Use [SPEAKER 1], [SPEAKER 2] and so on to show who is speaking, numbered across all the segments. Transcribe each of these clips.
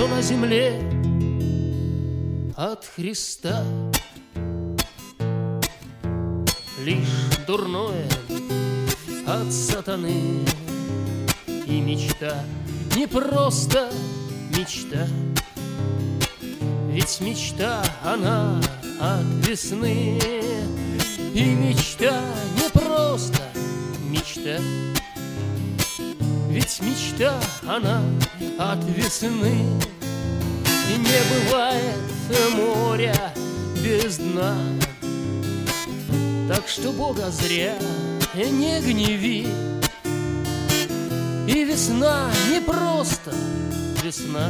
[SPEAKER 1] что на земле от Христа. Лишь дурное от сатаны, и мечта не просто мечта. Ведь мечта, она от весны, и мечта не просто мечта. Ведь мечта, она от весны, и не бывает моря без дна. Так что Бога зря не гневи, и весна не просто весна.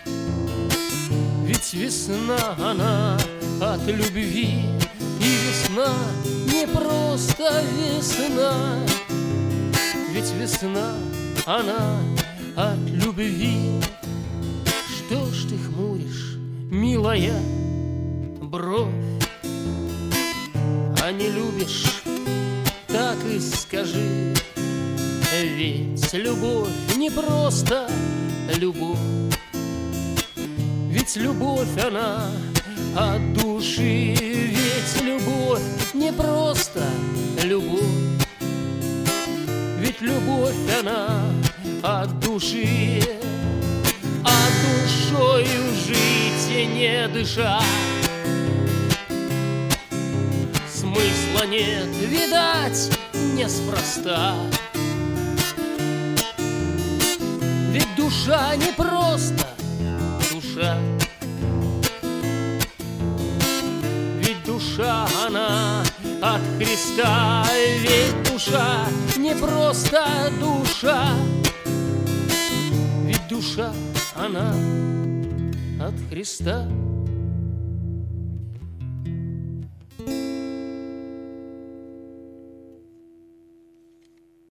[SPEAKER 1] Ведь весна, она от любви, и весна не просто весна. Ведь весна, она от любви. Что ж ты хмуришь, милая, бровь? А не любишь, так и скажи. Ведь любовь не просто любовь. Ведь любовь, она от души. Ведь любовь не просто любовь. Ведь любовь, она от души. А душою жить не дыша. Смысла нет, видать, неспроста. Ведь душа не просто душа. Ведь душа, она от Христа. Ведь душа не просто душа. Ведь душа, она от Христа.